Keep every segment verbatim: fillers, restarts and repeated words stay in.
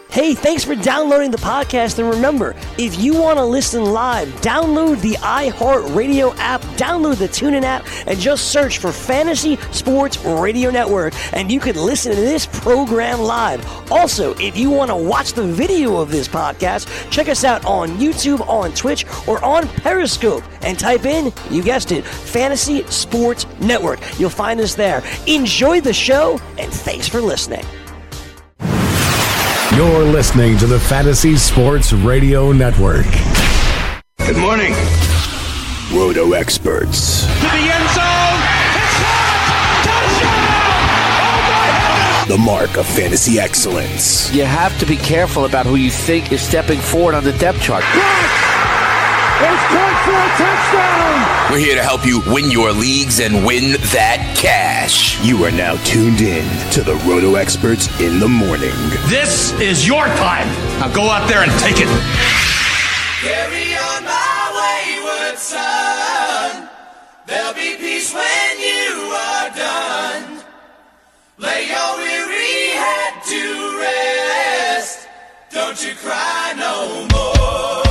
Hey, thanks for downloading the podcast, and remember, if you want to listen live, download the iHeartRadio app, download the TuneIn app, and just search for Fantasy Sports Radio Network, and you can listen to this program live. Also, if you want to watch the video of this podcast, check us out on YouTube, on Twitch, or on Periscope, and type in, you guessed it, Fantasy Sports Network. You'll find us there. Enjoy the show, and thanks for listening. You're listening to the Fantasy Sports Radio Network. Good morning, Roto Experts. To the end zone. It's caught. Touchdown! Oh my heavens! The mark of fantasy excellence. You have to be careful about who you think is stepping forward on the depth chart. It's caught for a touchdown! We're here to help you win your leagues and win that cash. You are now tuned in to the Roto Experts in the morning. This is your time. Now go out there and take it. Carry on my wayward son. There'll be peace when you are done. Lay your weary head to rest. Don't you cry no more.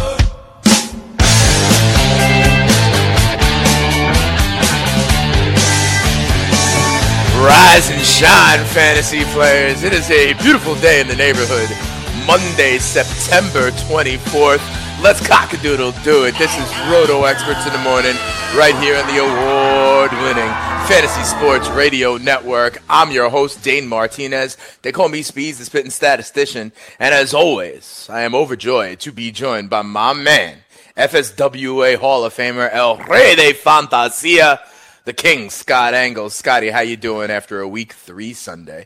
Rise and shine, fantasy players. It is a beautiful day in the neighborhood. Monday, September twenty-fourth. Let's cock-a-doodle do it. This is Roto Experts in the morning, right here on the award-winning Fantasy Sports Radio Network. I'm your host, Dane Martinez. They call me Speeds, the spitting statistician. And as always, I am overjoyed to be joined by my man, F S W A Hall of Famer, El Rey de Fantasia, the King, Scott Engels. Scotty, how you doing after a week three Sunday?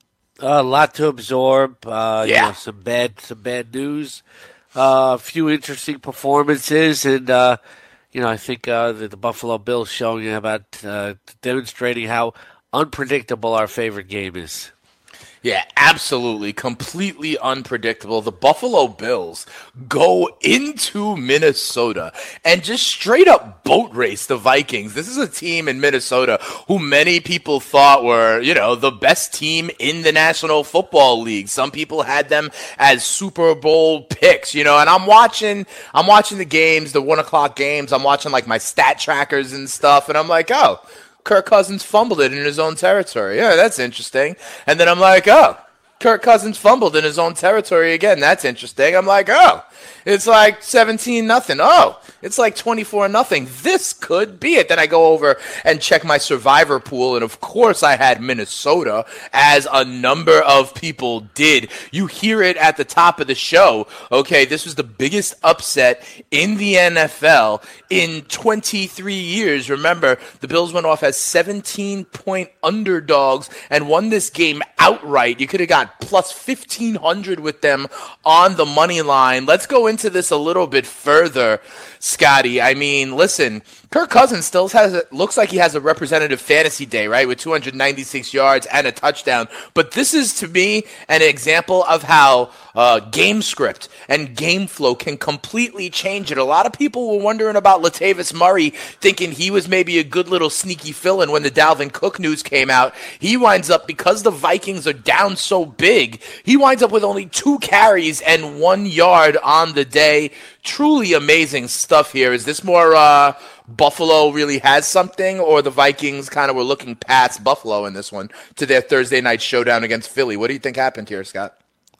A lot to absorb. Uh, Yeah. You know, some bad, some bad news. Uh, a few interesting performances, and uh, you know, I think uh, the, the Buffalo Bills showing you about uh, demonstrating how unpredictable our favorite game is. Yeah, absolutely. Completely unpredictable. The Buffalo Bills go into Minnesota and just straight up boat race the Vikings. This is a team in Minnesota who many people thought were, you know, the best team in the National Football League. Some people had them as Super Bowl picks, you know, and I'm watching, I'm watching the games, the one o'clock games. I'm watching like my stat trackers and stuff. And I'm like, oh, Kirk Cousins fumbled it in his own territory. Yeah, that's interesting. And then I'm like, oh, Kirk Cousins fumbled in his own territory again. That's interesting. I'm like, oh, it's like seventeen nothing. Oh, it's like twenty-four nothing. This could be it. Then I go over and check my survivor pool, and of course I had Minnesota, as a number of people did. You hear it at the top of the show. Okay, this was the biggest upset in the N F L in twenty-three years. Remember, the Bills went off as seventeen-point underdogs and won this game outright. You could have got plus fifteen hundred with them on the money line. Let's go into this a little bit further, Scotty. I mean, listen, Kirk Cousins still has a, looks like he has a representative fantasy day, right, with two hundred ninety-six yards and a touchdown. But this is, to me, an example of how uh, game script and game flow can completely change it. A lot of people were wondering about Latavius Murray, thinking he was maybe a good little sneaky fill-in when the Dalvin Cook news came out. He winds up, because the Vikings are down so big, he winds up with only two carries and one yard on the day. Truly amazing stuff here. Is this more uh, Buffalo really has something, or the Vikings kind of were looking past Buffalo in this one to their Thursday night showdown against Philly? What do you think happened here, Scott?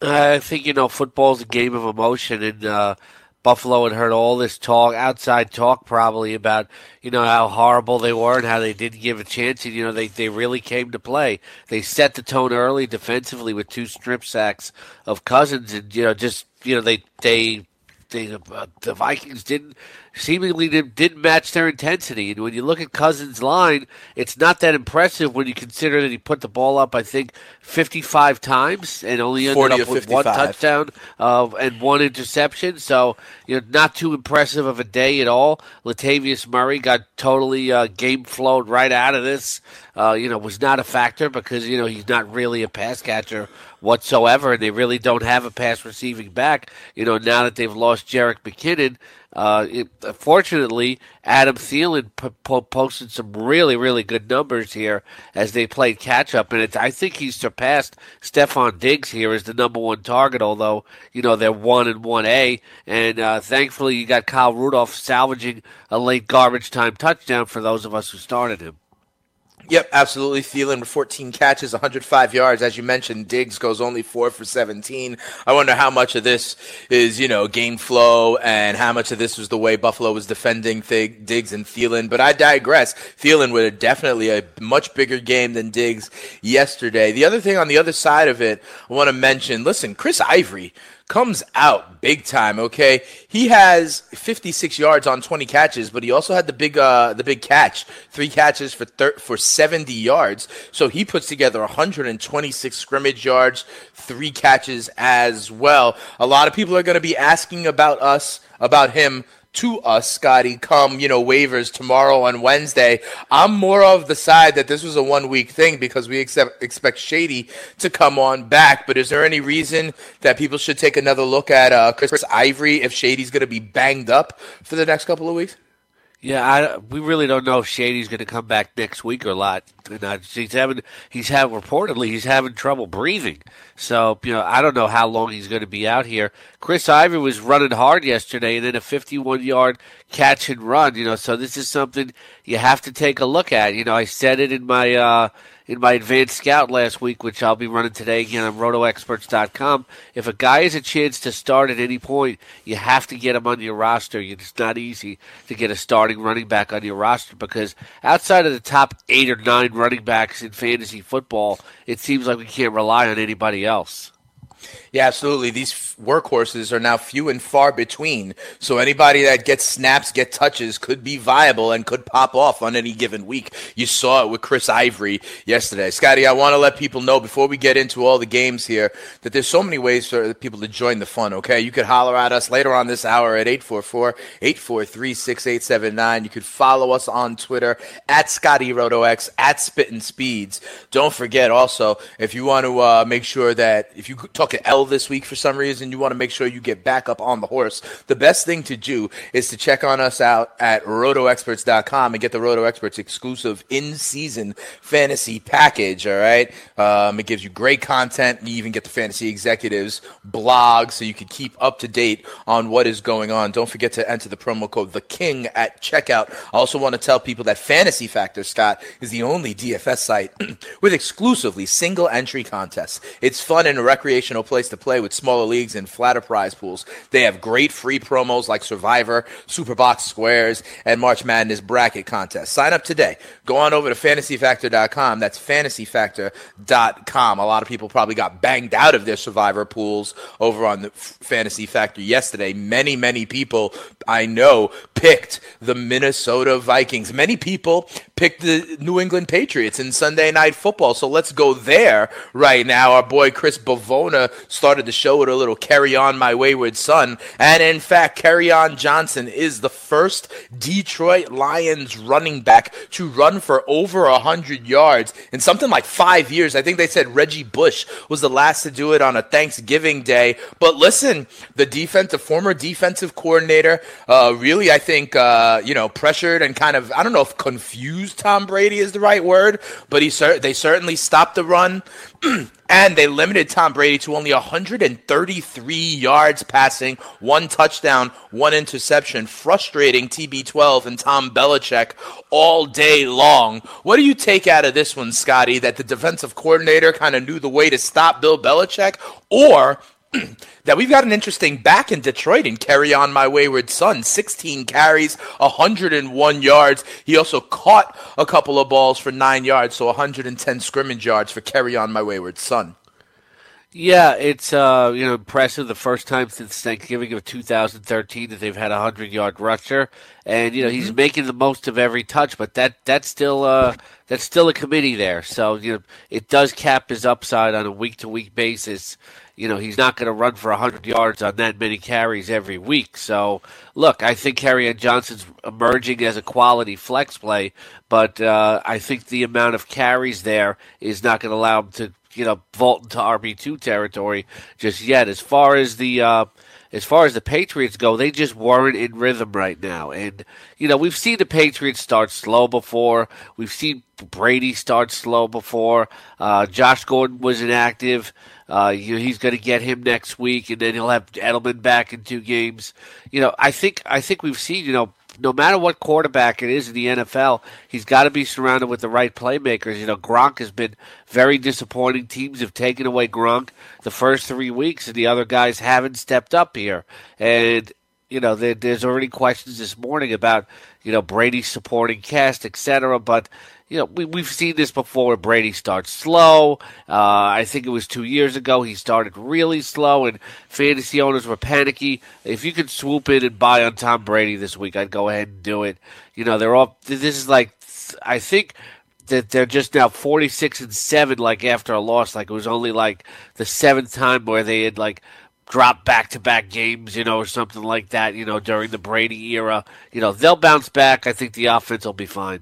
I think, you know, football's a game of emotion, and uh, Buffalo had heard all this talk, outside talk probably, about, you know, how horrible they were and how they didn't give a chance, and, you know, they, they really came to play. They set the tone early defensively with two strip sacks of Cousins, and, you know, just, you know, they they they uh, the Vikings didn't seemingly didn't, didn't match their intensity. And when you look at Cousins' line, it's not that impressive when you consider that he put the ball up, I think, fifty-five times and only ended up with one touchdown uh, and one interception. So, you know, not too impressive of a day at all. Latavius Murray got totally uh, game flowed right out of this. Uh, you know, was not a factor because, you know, he's not really a pass catcher whatsoever, and they really don't have a pass receiving back. You know, now that they've lost Jerick McKinnon, uh, it, fortunately, Adam Thielen p- po- posted some really, really good numbers here as they played catch-up, and it, I think he's surpassed Stephon Diggs here as the number one target, although, you know, they're one and one A, and uh, thankfully you got Kyle Rudolph salvaging a late garbage time touchdown for those of us who started him. Yep, absolutely. Thielen with fourteen catches, one hundred five yards. As you mentioned, Diggs goes only four for seventeen. I wonder how much of this is, you know, game flow and how much of this was the way Buffalo was defending Th- Diggs and Thielen. But I digress. Thielen with a definitely a much bigger game than Diggs yesterday. The other thing on the other side of it, I want to mention, listen, Chris Ivory comes out big time, okay? He has fifty-six yards on twenty catches, but he also had the big uh, the big catch, three catches for thir- for seventy yards. So he puts together one hundred twenty-six scrimmage yards, three catches as well. A lot of people are going to be asking about us, about him, to us, Scotty, come, you know, waivers tomorrow on Wednesday. I'm more of the side that this was a one-week thing because we accept, expect Shady to come on back. But is there any reason that people should take another look at uh, Chris Ivory if Shady's going to be banged up for the next couple of weeks? Yeah, I, we really don't know if Shady's going to come back next week or not. And, uh, he's having, he's having, reportedly, he's having trouble breathing. So, you know, I don't know how long he's going to be out here. Chris Ivory was running hard yesterday and then a fifty-one-yard catch and run, you know, so this is something you have to take a look at. You know, I said it in my, uh, in my advanced scout last week, which I'll be running today again on roto experts dot com. If a guy has a chance to start at any point, you have to get him on your roster. It's not easy to get a starting running back on your roster because outside of the top eight or nine running backs in fantasy football, it seems like we can't rely on anybody else. Yeah, absolutely. These workhorses are now few and far between. So anybody that gets snaps, get touches, could be viable and could pop off on any given week. You saw it with Chris Ivory yesterday. Scotty, I want to let people know before we get into all the games here that there's so many ways for people to join the fun, okay? You could holler at us later on this hour at eight four four, eight four three, six eight seven nine. You could follow us on Twitter at ScottyRotoX, at Spittin' Speeds. Don't forget also, if you want to uh, make sure that if you talk to L this week for some reason, you want to make sure you get back up on the horse, the best thing to do is to check on us out at roto experts dot com and get the Roto Experts exclusive in-season fantasy package, all right? Um, it gives you great content. You even get the Fantasy Executives blog so you can keep up to date on what is going on. Don't forget to enter the promo code THEKING at checkout. I also want to tell people that Fantasy Factor, Scott, is the only D F S site with exclusively single-entry contests. It's fun and a recreational place to play with smaller leagues and flatter prize pools. They have great free promos like Survivor, Superbox Squares, and March Madness bracket contests. Sign up today. Go on over to fantasy factor dot com. That's fantasy factor dot com. A lot of people probably got banged out of their Survivor pools over on the Fantasy Factor yesterday. Many, many people I know picked the Minnesota Vikings. Many people picked the New England Patriots in Sunday Night Football. So let's go there right now. Our boy Chris Bavona started the show with a little Carry On My Wayward Son. And in fact, Kerryon Johnson is the first Detroit Lions running back to run for over one hundred yards in something like five years. I think they said Reggie Bush was the last to do it on a Thanksgiving day. But listen, the defensive, former defensive coordinator, uh, really, I think, uh, you know, pressured and kind of, I don't know if confused Tom Brady is the right word, but he cer- they certainly stopped the run. And they limited Tom Brady to only one hundred thirty-three yards passing, one touchdown, one interception, frustrating T B twelve and Tom Belichick all day long. What do you take out of this one, Scotty, that the defensive coordinator kind of knew the way to stop Bill Belichick, or that we've got an interesting back in Detroit and Carry On My Wayward Son, sixteen carries, one hundred one yards. He also caught a couple of balls for nine yards, so one hundred ten scrimmage yards for Carry On My Wayward Son. Yeah, it's uh, you know impressive. The first time since Thanksgiving of two thousand thirteen that they've had a hundred-yard rusher, and you know he's making the most of every touch. But that that's still uh, that's still a committee there. So you know it does cap his upside on a week-to-week basis. You know, he's not going to run for one hundred yards on that many carries every week. So, look, I think Kerryon Johnson's emerging as a quality flex play, but uh, I think the amount of carries there is not going to allow him to, you know, vault into R B two territory just yet. As far as the uh, as far as the Patriots go, they just weren't in rhythm right now. And, you know, we've seen the Patriots start slow before. We've seen Brady start slow before. Uh, Josh Gordon was inactive. Uh, you know, he's going to get him next week, and then he'll have Edelman back in two games. You know, I think I think we've seen, you know, no matter what quarterback it is in the N F L, he's got to be surrounded with the right playmakers. You know, Gronk has been very disappointing. Teams have taken away Gronk the first three weeks, and the other guys haven't stepped up here. And, you know, there, there's already questions this morning about, you know, Brady's supporting cast, et cetera. But, you know, we, we've seen this before. Brady starts slow. Uh, I think it was two years ago he started really slow, and fantasy owners were panicky. If you could swoop in and buy on Tom Brady this week, I'd go ahead and do it. You know, they're all. This is like, I think that they're just now forty-six and seven, like after a loss. Like it was only like the seventh time where they had like drop back-to-back games, you know, or something like that, you know, during the Brady era. You know, they'll bounce back. I think the offense will be fine.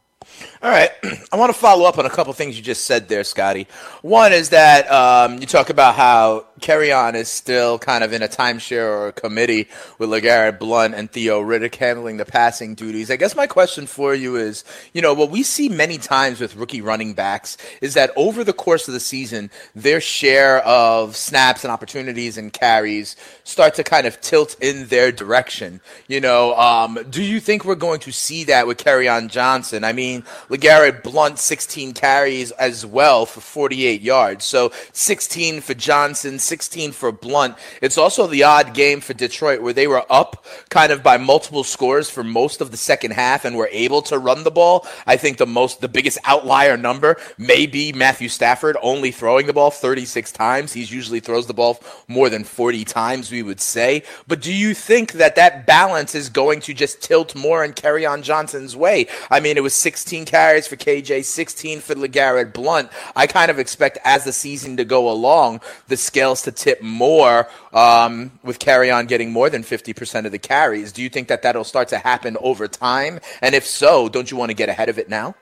All right. I want to follow up on a couple things you just said there, Scotty. One is that um, you talk about how Kerryon is still kind of in a timeshare or a committee with LeGarrette Blount and Theo Riddick handling the passing duties. I guess my question for you is, you know, what we see many times with rookie running backs is that over the course of the season, their share of snaps and opportunities and carries start to kind of tilt in their direction. You know, um, do you think we're going to see that with Kerryon Johnson? I mean, LeGarrette Blount, sixteen carries as well for forty-eight yards. So sixteen for Johnson, sixteen for Blount. It's also the odd game for Detroit where they were up kind of by multiple scores for most of the second half and were able to run the ball. I think the most, the biggest outlier number may be Matthew Stafford only throwing the ball thirty-six times. He usually throws the ball more than forty times, we would say. But do you think that that balance is going to just tilt more in Kerryon Johnson's way? I mean, it was sixteen carries for K J, sixteen for LeGarrette Blount. I kind of expect as the season to go along, the scales to tip more um, with Kerryon getting more than fifty percent of the carries. Do you think that that'll start to happen over time? And if so, don't you want to get ahead of it now?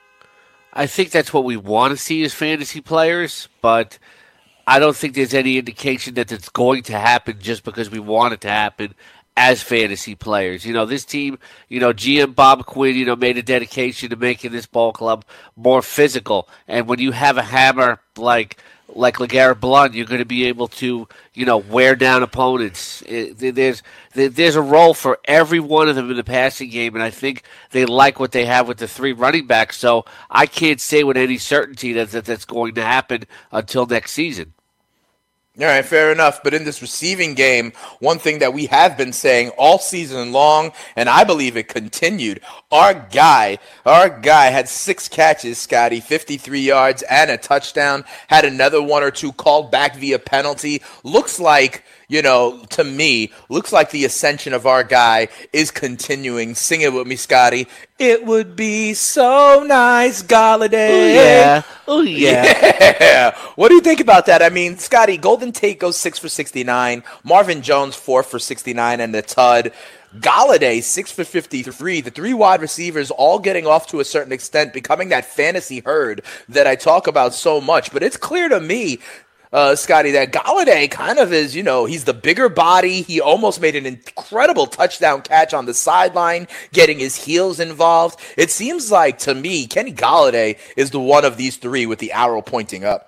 I think that's what we want to see as fantasy players, but I don't think there's any indication that it's going to happen just because we want it to happen as fantasy players. You know, this team, you know, G M Bob Quinn, you know, made a dedication to making this ball club more physical. And when you have a hammer like like LeGarrette Blount, you're going to be able to, you know, wear down opponents. It, there's there's a role for every one of them in the passing game, and I think they like what they have with the three running backs. So I can't say with any certainty that, that that's going to happen until next season. All right, fair enough. But in this receiving game, one thing that we have been saying all season long, and I believe it continued, our guy, our guy had six catches, Scotty, fifty-three yards and a touchdown, had another one or two called back via penalty. Looks like, you know, to me, looks like the ascension of our guy is continuing. Sing it with me, Scotty. It would be so nice, Golladay. Oh, yeah. Oh, yeah. Yeah. What do you think about that? I mean, Scotty, Golden Tate goes six for sixty-nine. Marvin Jones, four for sixty-nine, and the Tud. Golladay, six for fifty-three. The three wide receivers all getting off to a certain extent, becoming that fantasy herd that I talk about so much. But it's clear to me, Uh, Scotty, that Golladay kind of is, you know, he's the bigger body. He almost made an incredible touchdown catch on the sideline, getting his heels involved. It seems like, to me, Kenny Golladay is the one of these three with the arrow pointing up.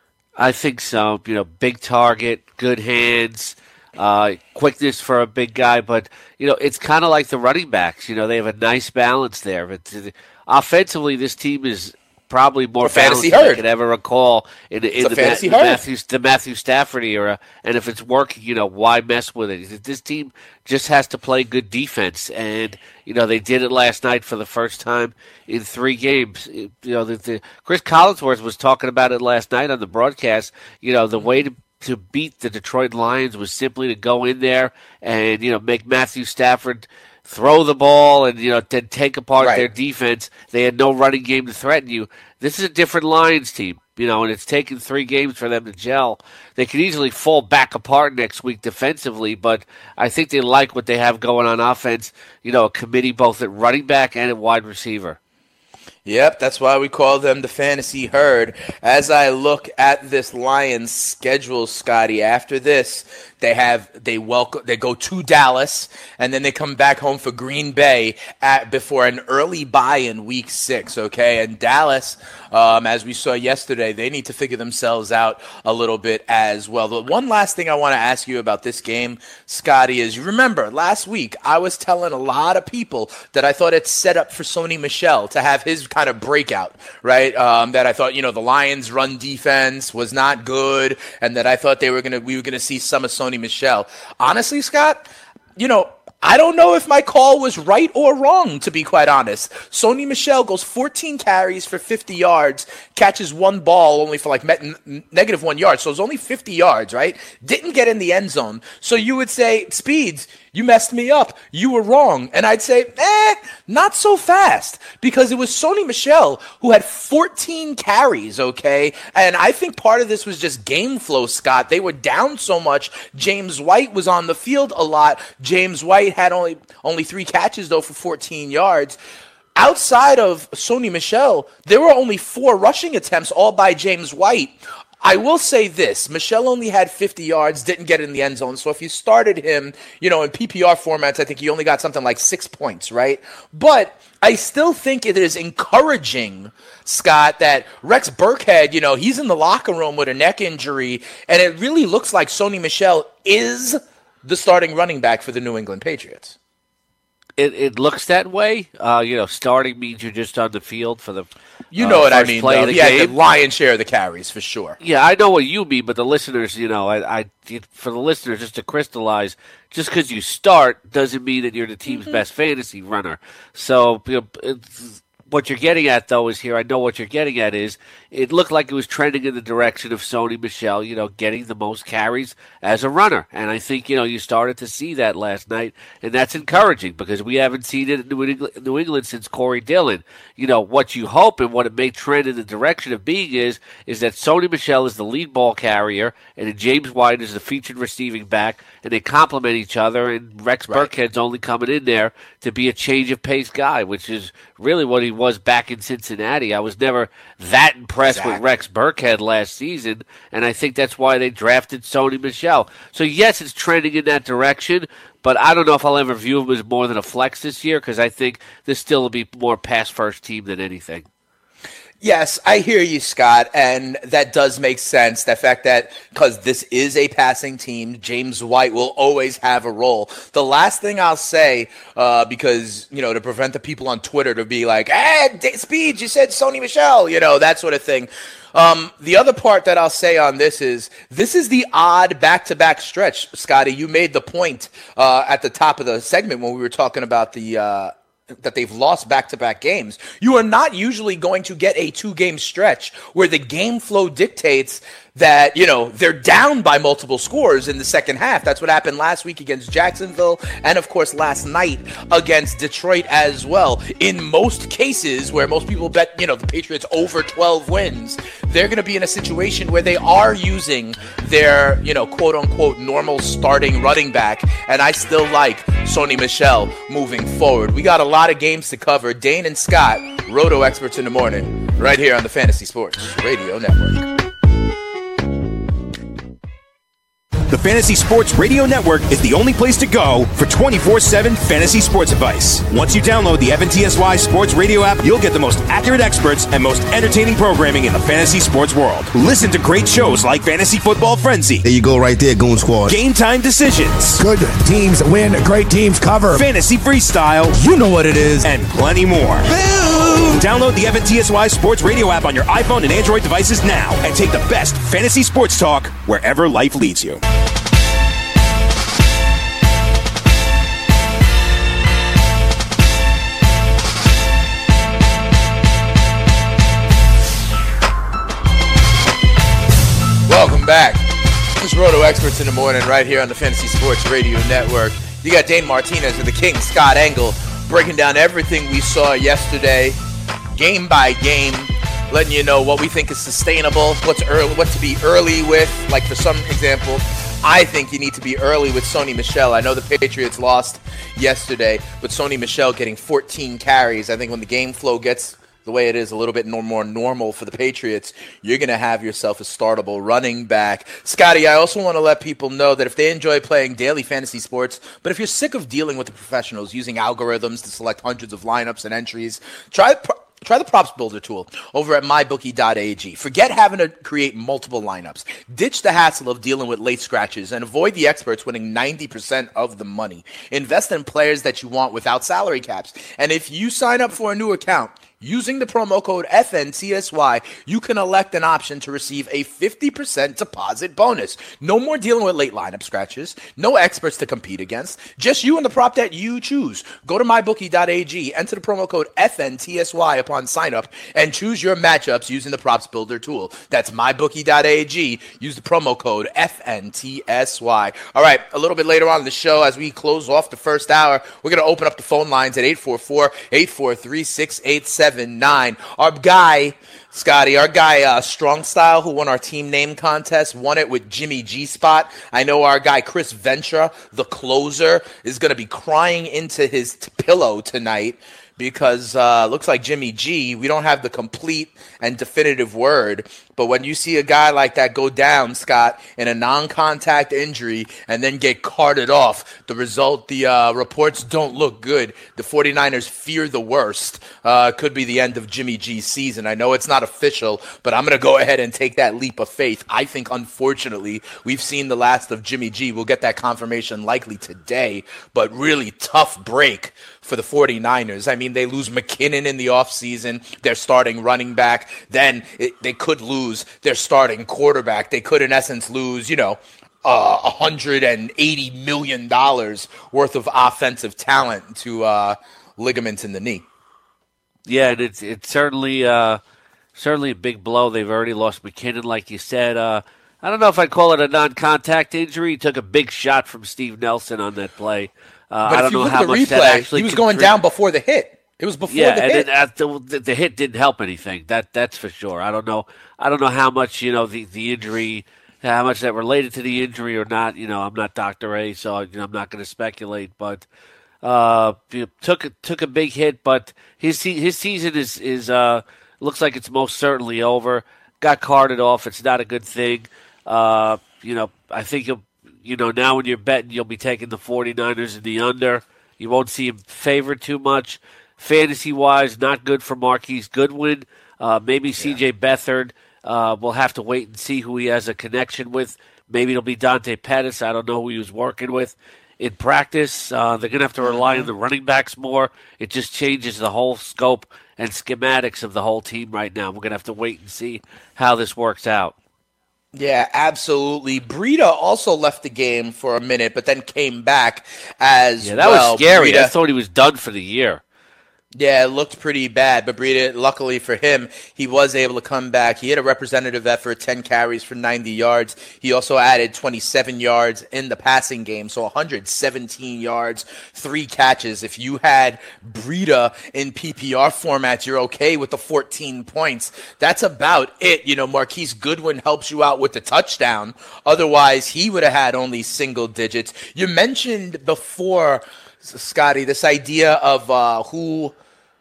I think so. You know, big target, good hands, uh, quickness for a big guy. But, you know, it's kind of like the running backs. You know, they have a nice balance there. But uh, offensively, this team is probably more fantasy than herd. I could ever recall in, in the, Ma- the, Matthew, the Matthew Stafford era. And if it's working, you know, why mess with it? This team just has to play good defense. And, you know, they did it last night for the first time in three games. It, you know, the, the, Chris Collinsworth was talking about it last night on the broadcast. You know, the way to to beat the Detroit Lions was simply to go in there and, you know, make Matthew Stafford throw the ball and, you know, then take apart right. their defense. They had no running game to threaten you. This is a different Lions team, you know, and it's taken three games for them to gel. They could easily fall back apart next week defensively, but I think they like what they have going on offense, you know, a committee both at running back and at wide receiver. Yep, that's why we call them the Fantasy Herd. As I look at this Lions schedule, Scotty, after this, they have they welcome they go to Dallas, and then they come back home for Green Bay at before an early bye in Week Six. Okay, and Dallas, um, as we saw yesterday, they need to figure themselves out a little bit as well. The one last thing I want to ask you about this game, Scotty, is you remember last week I was telling a lot of people that I thought it's set up for Sony Michel to have his kind of breakout, right? Um, that I thought, you know, the Lions' run defense was not good, and that I thought they were gonna we were gonna see some of Sony Michel. Honestly, Scott, you know, I don't know if my call was right or wrong, to be quite honest. Sony Michel goes fourteen carries for fifty yards, catches one ball only for like me- negative one yard, so it's only fifty yards, right? Didn't get in the end zone. So you would say, Speeds, you messed me up. You were wrong. And I'd say, eh, not so fast, because it was Sony Michel who had fourteen carries, okay? And I think part of this was just game flow, Scott. They were down so much. James White was on the field a lot. James White had only only three catches, though, for fourteen yards. Outside of Sony Michel, there were only four rushing attempts, all by James White. I will say this, Michel only had fifty yards, didn't get in the end zone. So if you started him, you know, in P P R formats, I think he only got something like six points, right? But I still think it is encouraging, Scott, that Rex Burkhead, you know, he's in the locker room with a neck injury, and it really looks like Sony Michel is the starting running back for the New England Patriots. It it looks that way. Uh, you know, starting means you're just on the field for the You know uh, what I mean, play though. of the Yeah, game. the lion's share of the carries, for sure. Yeah, I know what you mean, but the listeners, you know, I, I for the listeners, just to crystallize, just because you start doesn't mean that you're the team's mm-hmm. best fantasy runner. So, you know, it's, what you're getting at, though, is here. I know what you're getting at is it looked like it was trending in the direction of Sony Michel, you know, getting the most carries as a runner. And I think, you know, you started to see that last night, and that's encouraging because we haven't seen it in New England, New England since Corey Dillon. You know, what you hope and what it may trend in the direction of being is, is that Sony Michel is the lead ball carrier and then James White is the featured receiving back, and they complement each other, and Rex right. Burkhead's only coming in there to be a change of pace guy, which is really what he was back in Cincinnati. I was never that impressed exactly. with Rex Burkhead last season, and I think that's why they drafted Sony Michel. So, yes, it's trending in that direction, but I don't know if I'll ever view him as more than a flex this year because I think this still will be more pass-first team than anything. Yes, I hear you, Scott, and that does make sense. The fact that because this is a passing team, James White will always have a role. The last thing I'll say, uh, because, you know, to prevent the people on Twitter to be like, hey, Speed, you said Sony Michel, you know, that sort of thing. Um, the other part that I'll say on this is this is the odd back-to-back stretch, Scotty. You made the point uh, at the top of the segment when we were talking about the uh, – that they've lost back-to-back games. You are not usually going to get a two-game stretch where the game flow dictates that, you know, they're down by multiple scores in the second half. That's what happened last week against Jacksonville and, of course, last night against Detroit as well. In most cases where most people bet, you know, the Patriots over twelve wins, they're going to be in a situation where they are using their, you know, quote-unquote normal starting running back, and I still like Sony Michel moving forward. We got a lot of games to cover. Dane and Scott, Roto Experts in the Morning, right here on the Fantasy Sports Radio Network. The Fantasy Sports Radio Network is the only place to go for twenty-four seven fantasy sports advice. Once you download the F N T S Y Sports Radio app, you'll get the most accurate experts and most entertaining programming in the fantasy sports world. Listen to great shows like Fantasy Football Frenzy. There you go right there, Goon Squad. Game Time Decisions. Good teams win, great teams cover. Fantasy Freestyle. You know what it is. And plenty more. Boom! Download the F N T S Y Sports Radio app on your iPhone and Android devices now and take the best fantasy sports talk wherever life leads you. Welcome back. This is Roto Experts in the Morning right here on the Fantasy Sports Radio Network. You got Dane Martinez and the King, Scott Engel, breaking down everything we saw yesterday, game by game, letting you know what we think is sustainable, what's early, what to be early with. Like for some example, I think you need to be early with Sony Michel. I know the Patriots lost yesterday, but Sony Michel getting fourteen carries. I think when the game flow gets the way it is a little bit more normal for the Patriots, you're going to have yourself a startable running back. Scotty, I also want to let people know that if they enjoy playing daily fantasy sports, but if you're sick of dealing with the professionals using algorithms to select hundreds of lineups and entries, try Try the Props Builder tool over at my bookie dot a g. Forget having to create multiple lineups. Ditch the hassle of dealing with late scratches and avoid the experts winning ninety percent of the money. Invest in players that you want without salary caps. And if you sign up for a new account, using the promo code F N T S Y, you can elect an option to receive a fifty percent deposit bonus. No more dealing with late lineup scratches. No experts to compete against. Just you and the prop that you choose. Go to my bookie dot a g, enter the promo code F N T S Y upon sign up, and choose your matchups using the Props Builder tool. That's my bookie dot a g. Use the promo code F N T S Y. All right, a little bit later on in the show, as we close off the first hour, we're going to open up the phone lines at eight four four, eight four three, six eight seven nine. Our guy, Scotty, our guy uh, Strong Style, who won our team name contest, won it with Jimmy G Spot. I know our guy Chris Ventura, the closer, is going to be crying into his t- pillow tonight because uh looks like Jimmy G, we don't have the complete and definitive word, but when you see a guy like that go down, Scott, in a non-contact injury and then get carted off, the result, the uh, reports don't look good. The 49ers fear the worst. Uh, could be the end of Jimmy G's season. I know it's not official, but I'm going to go ahead and take that leap of faith. I think, unfortunately, we've seen the last of Jimmy G. We'll get that confirmation likely today, but really tough break for the 49ers. I mean, they lose McKinnon in the offseason, their starting running back. Then it, they could lose their starting quarterback. They could, in essence, lose, you know, uh, one hundred eighty million dollars worth of offensive talent to uh, ligaments in the knee. Yeah, and it's it's certainly uh, certainly a big blow. They've already lost McKinnon, like you said. Uh, I don't know if I'd call it a non-contact injury. He took a big shot from Steve Nelson on that play. Uh, but I don't if you know look how at the much replay, that actually he was going down before the hit. It was before yeah, the and hit. then at the, the the hit didn't help anything. That that's for sure. I don't know. I don't know how much you know the, the injury, how much that related to the injury or not. You know, I'm not Doctor A, so you know, I'm not going to speculate. But uh, took took a big hit. But his his season is is uh looks like it's most certainly over. Got carted off. It's not a good thing. Uh, you know, I think you'll, you know now when you're betting, you'll be taking the 49ers in the under. You won't see him favored too much. Fantasy-wise, not good for Marquise Goodwin. Uh, maybe C J. Yeah. Beathard. Uh, we'll have to wait and see who he has a connection with. Maybe it'll be Dante Pettis. I don't know who he was working with in practice. Uh, they're going to have to rely mm-hmm. on the running backs more. It just changes the whole scope and schematics of the whole team right now. We're going to have to wait and see how this works out. Yeah, absolutely. Breida also left the game for a minute, but then came back as yeah, that well. was scary. Breida, I thought he was done for the year. Yeah, it looked pretty bad, but Breida, luckily for him, he was able to come back. He had a representative effort, ten carries for ninety yards. He also added twenty-seven yards in the passing game, so one hundred seventeen yards, three catches. If you had Breida in P P R formats, you're okay with the fourteen points. That's about it. You know, Marquise Goodwin helps you out with the touchdown. Otherwise, he would have had only single digits. You mentioned before, Scotty, this idea of uh, who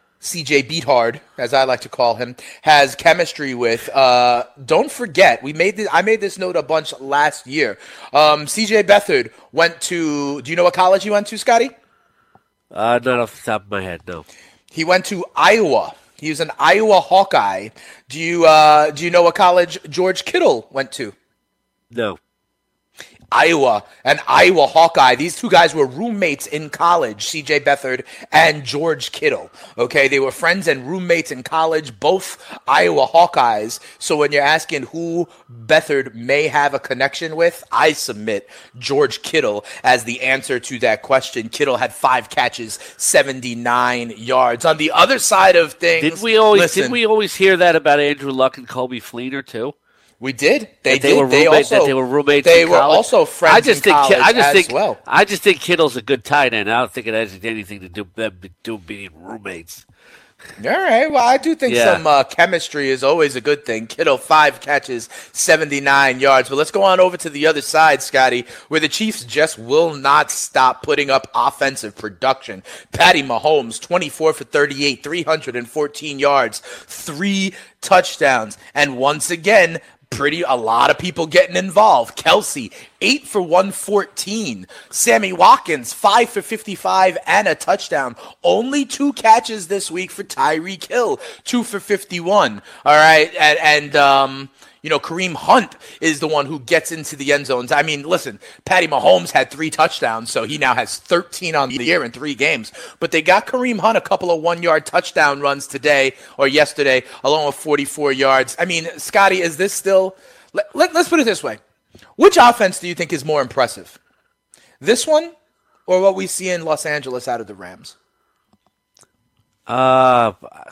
C J Beathard, as I like to call him, has chemistry with. Uh, don't forget, we made this, I made this note a bunch last year. Um, C J Beathard went to, do you know what college he went to, Scotty? Uh, not off the top of my head, no. He went to Iowa. He was an Iowa Hawkeye. Do you uh, do you know what college George Kittle went to? No. Iowa, an Iowa Hawkeye. These two guys were roommates in college, C J Beathard and George Kittle. Okay, they were friends and roommates in college, both Iowa Hawkeyes. So when you're asking who Beathard may have a connection with, I submit George Kittle as the answer to that question. Kittle had five catches, seventy-nine yards. On the other side of things, did we always listen, did we always hear that about Andrew Luck and Kobe Fleener too? We did. They, they did. Were they roommates, also that they were roommates. They in were college. also friends I just in think, college I just as think, well. I just think Kittle's a good tight end. I don't think it has anything to do with them do being roommates. All right. Well, I do think Yeah. some uh, chemistry is always a good thing. Kittle, five catches, seventy-nine yards. But let's go on over to the other side, Scotty, where the Chiefs just will not stop putting up offensive production. Patty Mahomes, twenty-four for thirty-eight, three hundred fourteen yards, three touchdowns. And once again, pretty a lot of people getting involved. Kelsey, eight for one fourteen. Sammy Watkins, five for fifty-five and a touchdown. Only two catches this week for Tyreek Hill, two for fifty-one. All right, and, and um, you know, Kareem Hunt is the one who gets into the end zones. I mean, listen, Patty Mahomes had three touchdowns, so he now has thirteen on the year in three games. But they got Kareem Hunt a couple of one-yard touchdown runs today or yesterday, along with forty-four yards. I mean, Scotty, is this still let, – let, let's put it this way. Which offense do you think is more impressive? This one or what we see in Los Angeles out of the Rams? Uh,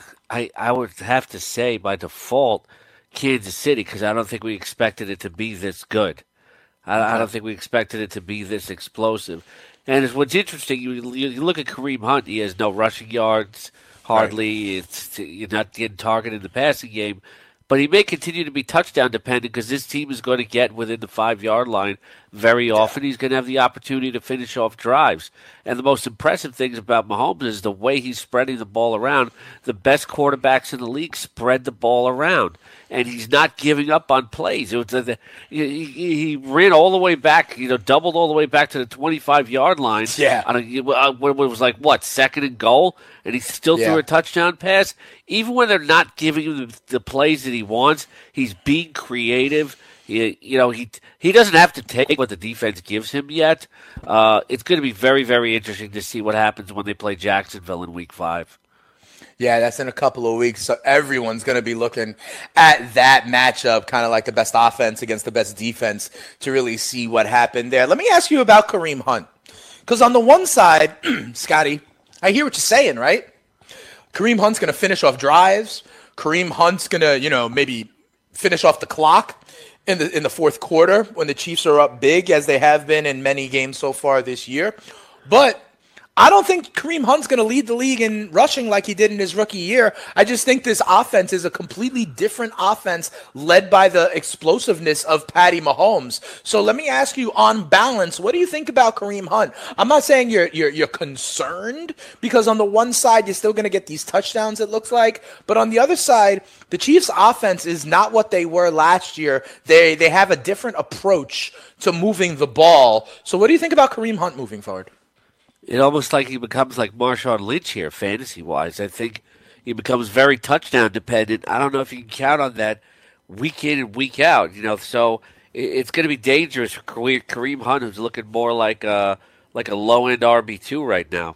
I I would have to say by default Kansas City, because I don't think we expected it to be this good. I, I don't think we expected it to be this explosive. And it's, what's interesting, you, you you look at Kareem Hunt, he has no rushing yards, hardly. Right. It's you're not getting targeted in the passing game. But he may continue to be touchdown dependent because this team is going to get within the five-yard line very often. He's going to have the opportunity to finish off drives. And the most impressive things about Mahomes is the way he's spreading the ball around. The best quarterbacks in the league spread the ball around. And he's not giving up on plays. It was a, he, he ran all the way back, you know, doubled all the way back to the twenty-five-yard line. Yeah. On a, when it was like, what, second and goal? And he still yeah. threw a touchdown pass. Even when they're not giving him the, the plays that he wants, he's being creative. He, you know, he he doesn't have to take what the defense gives him yet. Uh, it's going to be very, very interesting to see what happens when they play Jacksonville in Week Five. Yeah, that's in a couple of weeks, so everyone's going to be looking at that matchup, kind of like the best offense against the best defense, to really see what happened there. Let me ask you about Kareem Hunt, because on the one side, Scotty, I hear what you're saying, right? Kareem Hunt's going to finish off drives. Kareem Hunt's going to, you know, maybe finish off the clock in the in the fourth quarter when the Chiefs are up big, as they have been in many games so far this year. But I don't think Kareem Hunt's going to lead the league in rushing like he did in his rookie year. I just think this offense is a completely different offense led by the explosiveness of Patty Mahomes. So let me ask you, on balance, what do you think about Kareem Hunt? I'm not saying you're you're, you're concerned, because on the one side, you're still going to get these touchdowns, it looks like. But on the other side, the Chiefs' offense is not what they were last year. They they have a different approach to moving the ball. So what do you think about Kareem Hunt moving forward? It almost like he becomes like Marshawn Lynch here, fantasy-wise. I think he becomes very touchdown dependent. I don't know if you can count on that week in and week out. You know, so it's going to be dangerous for Kareem Hunt, who's looking more like a like a low-end R B two right now.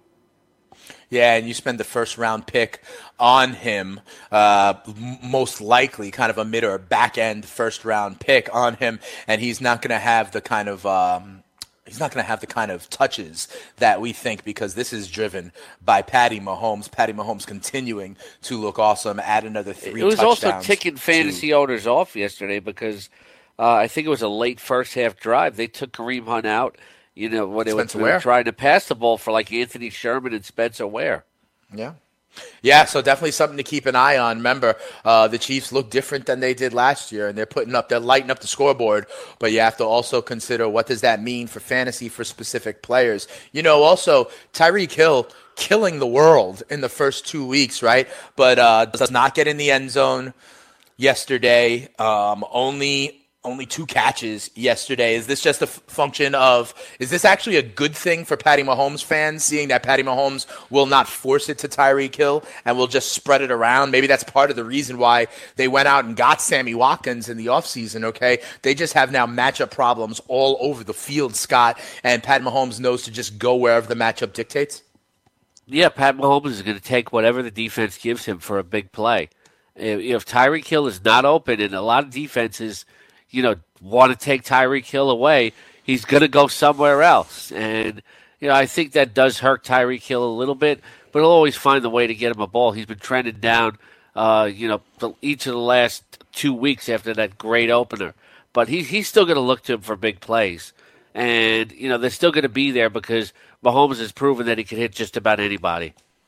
Yeah, and you spend the first-round pick on him, uh, most likely kind of a mid or back-end first-round pick on him, and he's not going to have the kind of um, – He's not going to have the kind of touches that we think, because this is driven by Patty Mahomes. Patty Mahomes continuing to look awesome. Add another three touchdowns. It was also ticking fantasy to... owners off yesterday because uh, I think it was a late first half drive. They took Kareem Hunt out, you know, when they were, they were trying to pass the ball for like Anthony Sherman and Spencer Ware. Yeah. Yeah, so definitely something to keep an eye on. Remember, uh, the Chiefs look different than they did last year, and they're putting up, they're lighting up the scoreboard. But you have to also consider, what does that mean for fantasy for specific players? You know, also Tyreek Hill killing the world in the first two weeks, right? But uh, does not get in the end zone yesterday. Um, only. Only two catches yesterday. Is this just a f- function of, is this actually a good thing for Patty Mahomes fans, seeing that Patty Mahomes will not force it to Tyreek Hill and will just spread it around? Maybe that's part of the reason why they went out and got Sammy Watkins in the offseason, okay? They just have now matchup problems all over the field, Scott, and Pat Mahomes knows to just go wherever the matchup dictates? Yeah, Pat Mahomes is going to take whatever the defense gives him for a big play. If, if Tyreek Hill is not open, and a lot of defenses – you know, want to take Tyreek Hill away, he's going to go somewhere else. And, you know, I think that does hurt Tyreek Hill a little bit, but he'll always find the way to get him a ball. He's been trending down, uh, you know, each of the last two weeks after that great opener. But he, he's still going to look to him for big plays. And, you know, they're still going to be there because Mahomes has proven that he can hit just about anybody.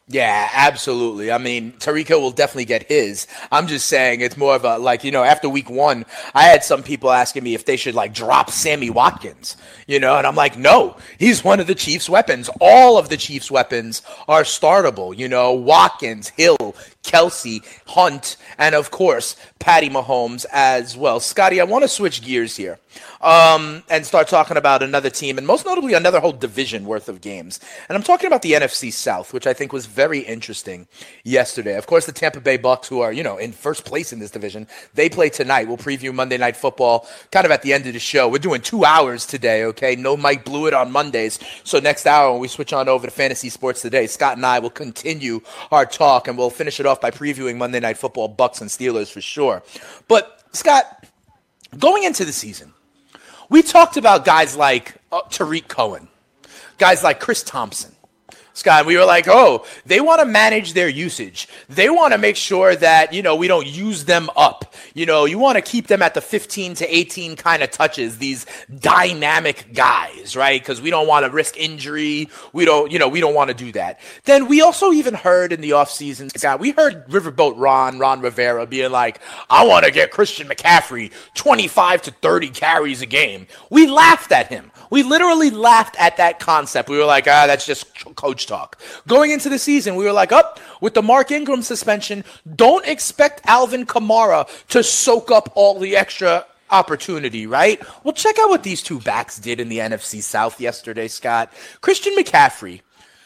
Yeah, absolutely. I mean, Tyreek Hill will definitely get his. I'm just saying it's more of a, like, you know, after week one, I had some people asking me if they should, like, drop Sammy Watkins, you know, and I'm like, no, he's one of the Chiefs' weapons. All of the Chiefs' weapons are startable, you know, Watkins, Hill, Kelsey, Hunt, and, of course, Patty Mahomes as well. Scotty, I want to switch gears here um, and start talking about another team, and most notably another whole division worth of games. And I'm talking about the N F C South, which I think was very interesting yesterday. Of course, the Tampa Bay Bucks, who are, you know, in first place in this division, they play tonight. We'll preview Monday Night Football kind of at the end of the show. We're doing two hours today, okay? No Mike Blewett on Mondays. So next hour, when we switch on over to Fantasy Sports Today, Scott and I will continue our talk, and we'll finish it off by previewing Monday Night Football, Bucks and Steelers for sure. But, Scott, going into the season, we talked about guys like uh, Tariq Cohen, guys like Chris Thompson. Scott, we were like, oh, they want to manage their usage. They want to make sure that, you know, we don't use them up. You know, you want to keep them at the fifteen to eighteen kind of touches, these dynamic guys, right? Because we don't want to risk injury. We don't, you know, we don't want to do that. Then we also even heard in the offseason, Scott, we heard Riverboat Ron, Ron Rivera being like, I want to get Christian McCaffrey twenty-five to thirty carries a game. We laughed at him. We literally laughed at that concept. We were like, ah, that's just coach talk. Going into the season, we were like, up oh, with the Mark Ingram suspension, don't expect Alvin Kamara to soak up all the extra opportunity, right? Well, check out what these two backs did in the N F C South yesterday, Scott. Christian McCaffrey,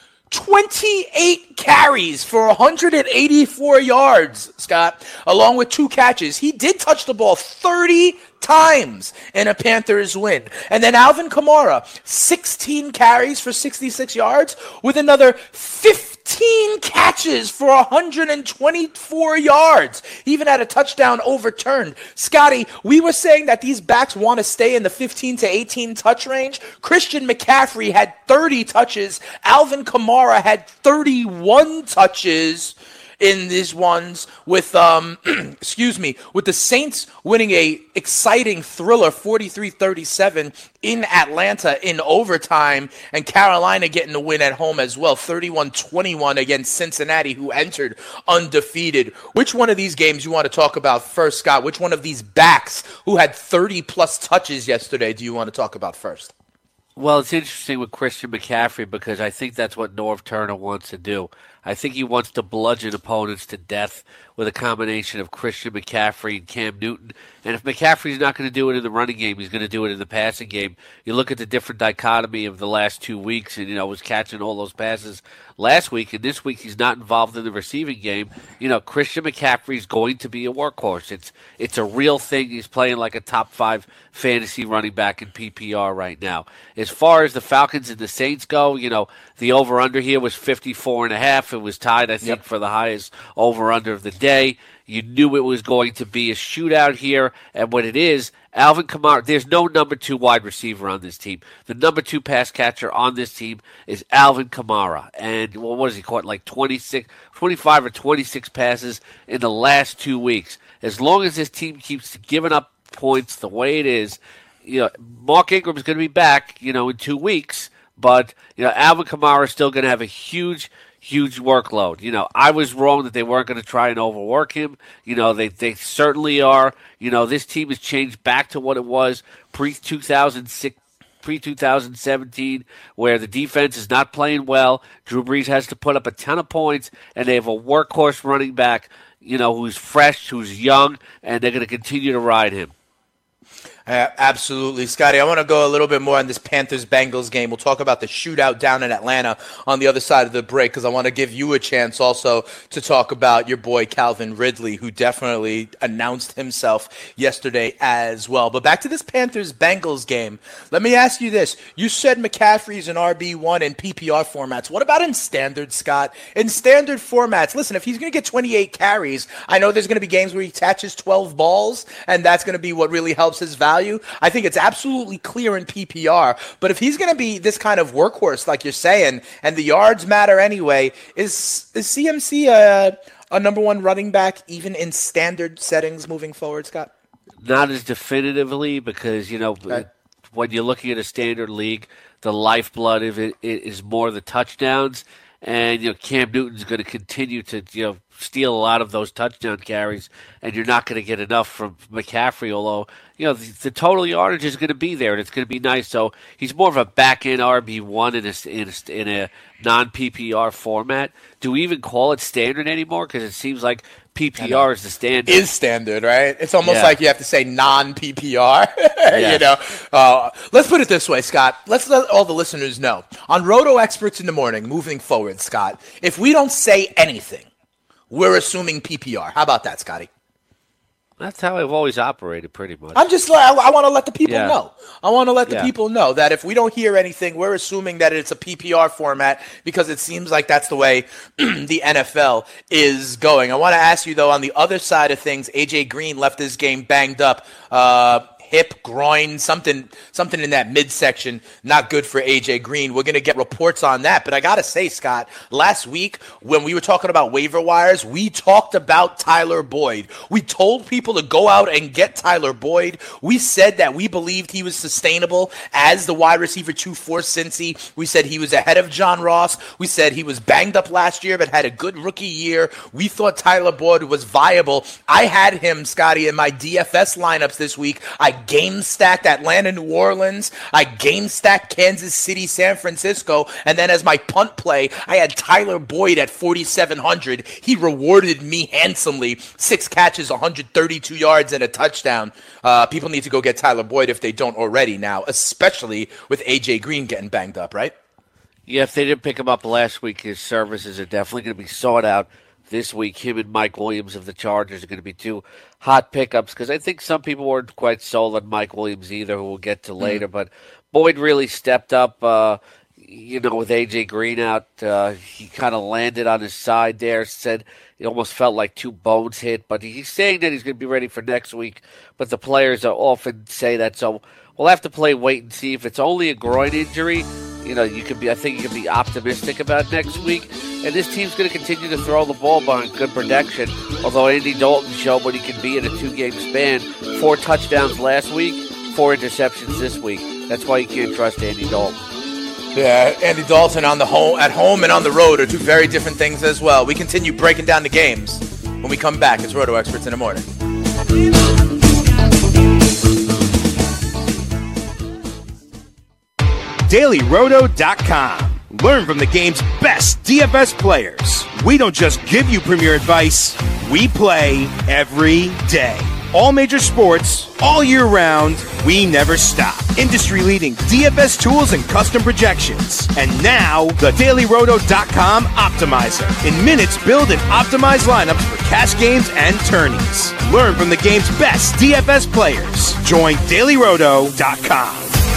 twenty-eight carries for one hundred eighty-four yards, Scott, along with two catches. He did touch the ball thirty times in a Panthers win. And then Alvin Kamara, sixteen carries for sixty-six yards with another fifteen catches for one hundred twenty-four yards. He even had a touchdown overturned. Scotty, we were saying that these backs want to stay in the fifteen to eighteen touch range. Christian McCaffrey had thirty touches. Alvin Kamara had thirty-one touches in these ones with, um, excuse me, with the Saints winning a exciting thriller forty-three thirty-seven in Atlanta in overtime, and Carolina getting the win at home as well, thirty-one twenty-one against Cincinnati, who entered undefeated. Which one of these games you want to talk about first, Scott? Which one of these backs who had thirty plus touches yesterday do you want to talk about first? Well, it's interesting with Christian McCaffrey because I think that's what Norv Turner wants to do. I think he wants to bludgeon opponents to death with a combination of Christian McCaffrey and Cam Newton. And if McCaffrey's not going to do it in the running game, he's going to do it in the passing game. You look at the different dichotomy of the last two weeks, and, you know, was catching all those passes last week, and this week he's not involved in the receiving game. You know, Christian McCaffrey's going to be a workhorse. It's it's a real thing. He's playing like a top five fantasy running back in P P R right now. As far as the Falcons and the Saints go, you know, the over-under here was fifty-four and a half. It was tied, I think, yep. for the highest over-under of the day. You knew it was going to be a shootout here, and what it is, Alvin Kamara, there's no number two wide receiver on this team. The number two pass catcher on this team is Alvin Kamara. And, well, what has he caught, like twenty-six, twenty-five or twenty-six passes in the last two weeks. As long as this team keeps giving up points the way it is, you know, Mark Ingram is going to be back, you know, in two weeks. But, you know, Alvin Kamara is still going to have a huge, huge workload. You know, I was wrong that they weren't going to try and overwork him. You know, they, they certainly are. You know, this team has changed back to what it was pre two thousand six, pre two thousand seventeen, where the defense is not playing well. Drew Brees has to put up a ton of points, and they have a workhorse running back, you know, who's fresh, who's young, and they're going to continue to ride him. Uh, absolutely. Scotty, I want to go a little bit more on this Panthers-Bengals game. We'll talk about the shootout down in Atlanta on the other side of the break, because I want to give you a chance also to talk about your boy Calvin Ridley, who definitely announced himself yesterday as well. But back to this Panthers-Bengals game. Let me ask you this. You said McCaffrey's an R B one in P P R formats. What about in standard, Scott? In standard formats, listen, if he's going to get twenty-eight carries, I know there's going to be games where he catches twelve balls, and that's going to be what really helps his value. I think it's absolutely clear in P P R, but if he's going to be this kind of workhorse, like you're saying, and the yards matter anyway, is is C M C a, a number one running back even in standard settings moving forward, Scott? Not as definitively, because, you know, okay. when you're looking at a standard league, the lifeblood of it is more the touchdowns. and you know Cam Newton's going to continue to you know steal a lot of those touchdown carries, and you're not going to get enough from McCaffrey. Although you know the, the total yardage is going to be there, and it's going to be nice. So he's more of a back end R B one in a in a, in a non P P R format. Do we even call it standard anymore? Because it seems like P P R is the standard. Is standard, right? It's almost Yeah. like you have to say non-P P R. Yes. You know, uh, let's put it this way, Scott. Let's let all the listeners know. On Roto Experts in the Morning, moving forward, Scott, if we don't say anything, we're assuming P P R. How about that, Scotty? That's how I've always operated, pretty much. I'm just, I, I want to let the people Yeah. know. I want to let the Yeah. people know that if we don't hear anything, we're assuming that it's a P P R format because it seems like that's the way the N F L is going. I want to ask you, though, on the other side of things, A J Green left this game banged up. Uh, hip, groin, something something in that midsection, not good for A J Green. We're going to get reports on that. But I got to say, Scott, last week when we were talking about waiver wires, we talked about Tyler Boyd. We told people to go out and get Tyler Boyd. We said that we believed he was sustainable as the wide receiver two for Cincy. We said he was ahead of John Ross. We said he was banged up last year but had a good rookie year. We thought Tyler Boyd was viable. I had him, Scotty, in my D F S lineups this week. I game stacked Atlanta, New Orleans. I game stacked Kansas City, San Francisco. And then as my punt play, I had Tyler Boyd at forty-seven hundred. He rewarded me handsomely. Six catches, one hundred thirty-two yards, and a touchdown. Uh, people need to go get Tyler Boyd if they don't already now, especially with A J Green getting banged up, right? Yeah, if they didn't pick him up last week, his services are definitely going to be sought out this week. Him and Mike Williams of the Chargers are going to be two hot pickups because I think some people weren't quite sold on Mike Williams either, who we'll get to later. Mm. But Boyd really stepped up, uh, you know, with A J Green out. Uh, he kind of landed on his side there, said it almost felt like two bones hit. But he's saying that he's going to be ready for next week. But the players often say that. So we'll have to play wait and see. If it's only a groin injury, you know, you can be. I think you can be optimistic about next week. And this team's going to continue to throw the ball behind good protection. Although Andy Dalton showed what he can be in a two-game span. Four touchdowns last week, four interceptions this week. That's why you can't trust Andy Dalton. Yeah, Andy Dalton on the home at home and on the road are two very different things as well. We continue breaking down the games when we come back. It's Roto Experts in the Morning. Daily Roto dot com. Learn from the game's best D F S players. We don't just give you premier advice, we play every day. All major sports, all year round, we never stop. Industry-leading D F S tools and custom projections. And now, the Daily Roto dot com Optimizer. In minutes, build and optimize lineups for cash games and tourneys. Learn from the game's best D F S players. Join Daily Roto dot com.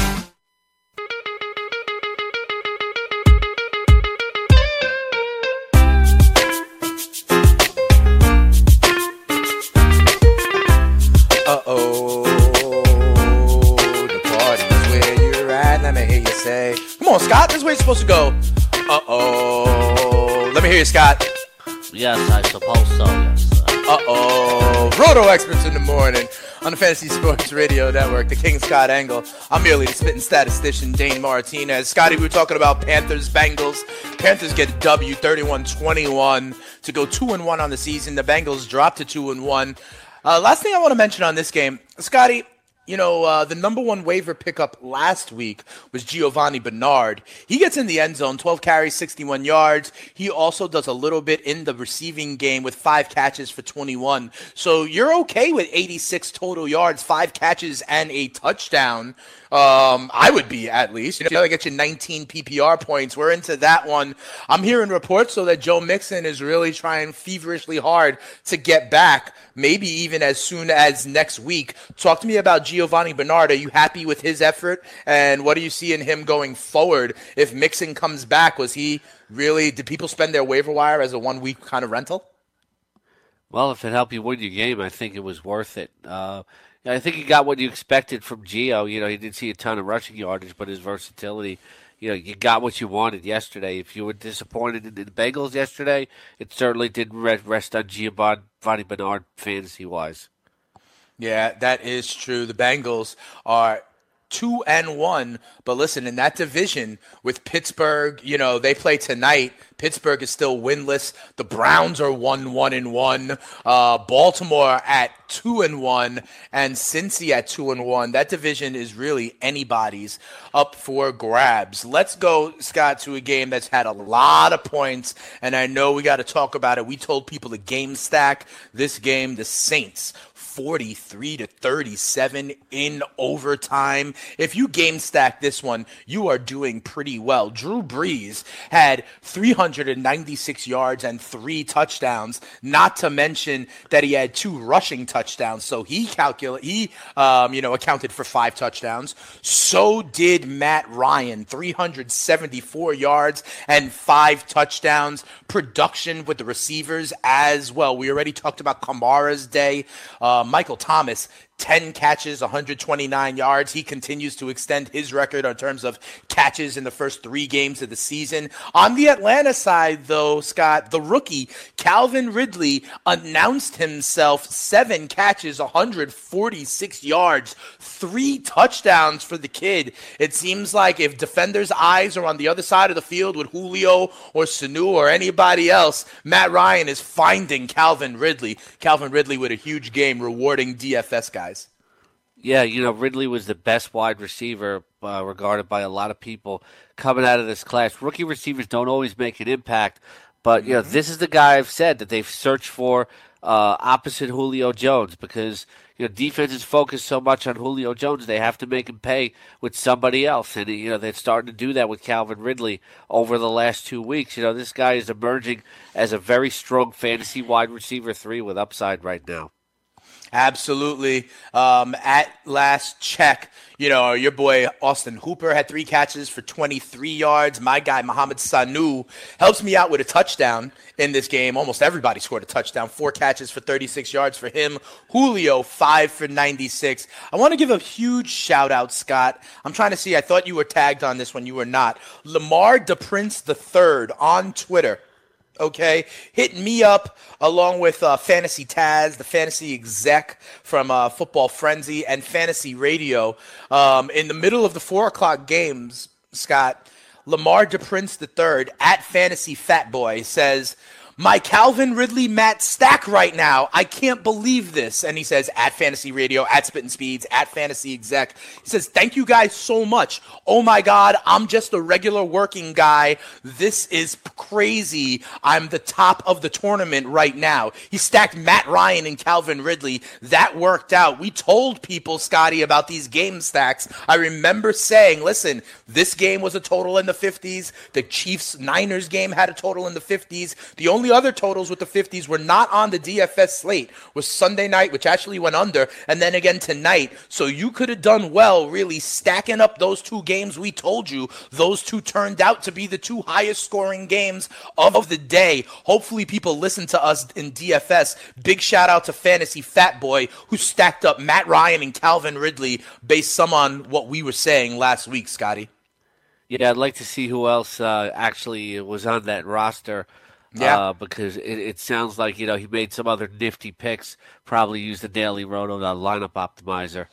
Uh-oh, the party's where you're at. Let me hear you say, come on, Scott, this is where you're supposed to go. Uh-oh, let me hear you, Scott. Yes, I suppose so, yes. Uh-oh, Roto Experts in the Morning on the Fantasy Sports Radio Network, the King Scott Angle. I'm merely the spitting statistician, Dane Martinez. Scotty, we were talking about Panthers, Bengals. Panthers get a W, thirty-one twenty-one, to go two and one on the season. The Bengals drop to two and one. Uh, last thing I want to mention on this game, Scotty, you know, uh, the number one waiver pickup last week was Giovanni Bernard. He gets in the end zone, twelve carries, sixty-one yards. He also does a little bit in the receiving game with five catches for twenty-one. So you're okay with eighty-six total yards, five catches, and a touchdown. Um, I would be, at least. You know, I get you nineteen P P R points. We're into that one. I'm hearing reports, so that Joe Mixon is really trying feverishly hard to get back, maybe even as soon as next week. Talk to me about Giovanni Bernard. Are you happy with his effort? And what do you see in him going forward? If Mixon comes back, was he really, did people spend their waiver wire as a one-week kind of rental? Well, if it helped you win your game, I think it was worth it. Uh, I think you got what you expected from Gio. You know, he didn't see a ton of rushing yardage, but his versatility, you know, you got what you wanted yesterday. If you were disappointed in the Bengals yesterday, it certainly didn't rest on Giovanni Bernard fantasy-wise. Yeah, that is true. The Bengals are two and one. But listen, in that division with Pittsburgh, you know, they play tonight. Pittsburgh is still winless. The Browns are one, one and one. Uh, Baltimore at two and one, and Cincy at two and one. That division is really anybody's up for grabs. Let's go, Scott, to a game that's had a lot of points, and I know we got to talk about it. We told people to game stack this game. The Saints forty-three to thirty-seven in overtime. If you game stack this one, you are doing pretty well. Drew Brees had three hundred ninety-six yards and three touchdowns, not to mention that he had two rushing touchdowns. So he calculated, he, um, you know, accounted for five touchdowns. So did Matt Ryan, three hundred seventy-four yards and five touchdowns. Production with the receivers as well. We already talked about Kamara's day. Uh, Michael Thomas, ten catches, one hundred twenty-nine yards. He continues to extend his record in terms of catches in the first three games of the season. On the Atlanta side, though, Scott, the rookie, Calvin Ridley, announced himself seven catches, one hundred forty-six yards, three touchdowns for the kid. It seems like if defenders' eyes are on the other side of the field with Julio or Sanu or anybody else, Matt Ryan is finding Calvin Ridley. Calvin Ridley with a huge game rewarding D F S guys. Yeah, you know, Ridley was the best wide receiver uh, regarded by a lot of people coming out of this class. Rookie receivers don't always make an impact, but, you know, this is the guy I've said that they've searched for uh, opposite Julio Jones because, you know, defenses focus so much on Julio Jones, they have to make him pay with somebody else. And, you know, they're starting to do that with Calvin Ridley over the last two weeks. You know, this guy is emerging as a very strong fantasy wide receiver three with upside right now. Absolutely. Um, at last check, you know, your boy Austin Hooper had three catches for twenty-three yards. My guy Mohamed Sanu helps me out with a touchdown in this game. Almost everybody scored a touchdown. Four catches for thirty-six yards for him. Julio, five for ninety-six. I want to give a huge shout out, Scott. I'm trying to see. I thought you were tagged on this one. You were not. Lamar DePrince the third on Twitter. Okay, hit me up along with uh, Fantasy Taz, the fantasy exec from uh, Football Frenzy and Fantasy Radio. Um, in the middle of the four o'clock games, Scott, Lamar DePrince the third at Fantasy Fat Boy says, "My Calvin Ridley Matt stack right now. I can't believe this." And he says, at Fantasy Radio, at Spittin' Speeds, at Fantasy Exec. He says, "Thank you guys so much. Oh my God, I'm just a regular working guy. This is crazy. I'm the top of the tournament right now." He stacked Matt Ryan and Calvin Ridley. That worked out. We told people, Scotty, about these game stacks. I remember saying, listen, this game was a total in the fifties. The Chiefs-Niners game had a total in the fifties. The only other totals with the fifties were not on the D F S slate was Sunday night, which actually went under, and then again tonight. So you could have done well really stacking up those two games we told you. Those two turned out to be the two highest scoring games of the day. Hopefully people listen to us in D F S. Big shout out to Fantasy Fat Boy who stacked up Matt Ryan and Calvin Ridley based some on what we were saying last week, Scotty. Yeah, I'd like to see who else uh, actually was on that roster. Yeah, uh, because it, it sounds like, you know, he made some other nifty picks, probably used the Daily Roto lineup optimizer.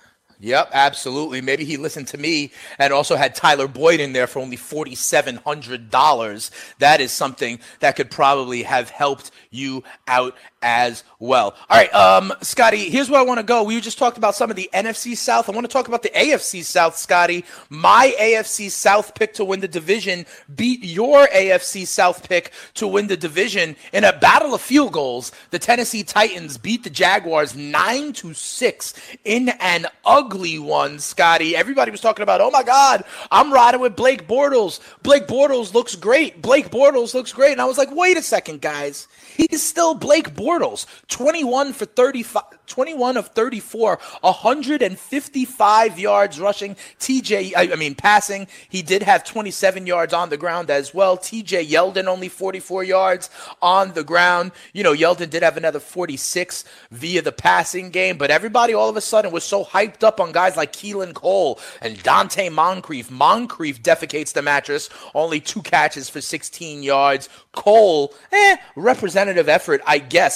Yep, absolutely. Maybe he listened to me and also had Tyler Boyd in there for only four thousand seven hundred dollars. That is something that could probably have helped you out as well. All right, um, Scotty, here's where I want to go. We just talked about some of the N F C South. I want to talk about the A F C South, Scotty. My A F C South pick to win the division beat your A F C South pick to win the division in a battle of field goals. The Tennessee Titans beat the Jaguars nine to six in an ugly one, Scotty. Everybody was talking about, oh my God, I'm riding with Blake Bortles. Blake Bortles looks great. Blake Bortles looks great. And I was like, wait a second, guys. He's still Blake Bortles. twenty-one for thirty-five, twenty-one of thirty-four, one hundred fifty-five yards rushing. T J, I mean passing. He did have twenty-seven yards on the ground as well. T J Yeldon only forty-four yards on the ground. You know, Yeldon did have another forty-six via the passing game, but everybody all of a sudden was so hyped up on guys like Keelan Cole and Dante Moncrief. Moncrief defecates the mattress. Only two catches for sixteen yards. Cole, eh, representative effort, I guess.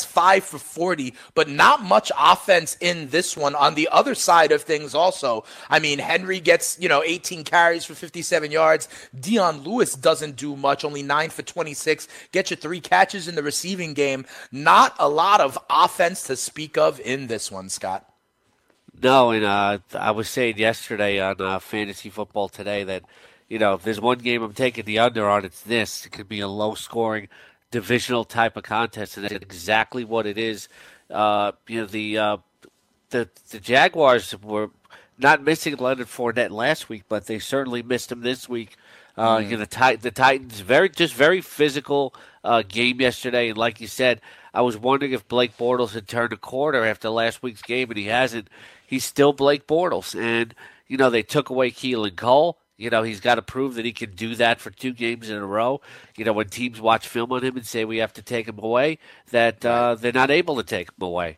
yes, five for forty, but not much offense in this one. On the other side of things also, I mean, Henry gets, you know, eighteen carries for fifty-seven yards. Dion Lewis doesn't do much, only nine for twenty-six. Get you three catches in the receiving game. Not a lot of offense to speak of in this one, Scott. No, and uh, I was saying yesterday on uh, Fantasy Football Today that, you know, if there's one game I'm taking the under on, it's this. It could be a low-scoring, divisional type of contest, and that's exactly what it is. Uh, you know, the, uh, the the Jaguars were not missing Leonard Fournette last week, but they certainly missed him this week. Uh, mm. You know, the, tit- the Titans, very just very physical uh, game yesterday, and like you said, I was wondering if Blake Bortles had turned a corner after last week's game, and he hasn't. He's still Blake Bortles. And, you know, they took away Keelan Cole. You know, he's got to prove that he can do that for two games in a row. You know, when teams watch film on him and say we have to take him away, that uh, they're not able to take him away.